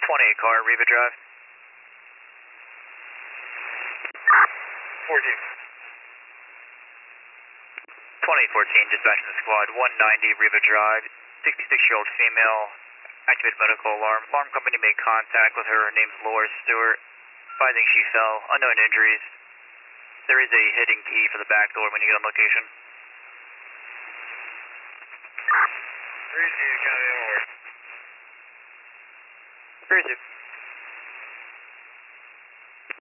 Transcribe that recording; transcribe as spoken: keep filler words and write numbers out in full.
twenty-eight car, Riva Drive. fourteen. twenty-eight fourteen, dispatching the squad, one ninety Riva Drive, sixty-six-year-old female, activated medical alarm. Alarm company made contact with her. Her name's Laura Stewart. Advising she fell, unknown injuries. There is a hidden key for the back door when you get on location. Three, County Order. Where is it?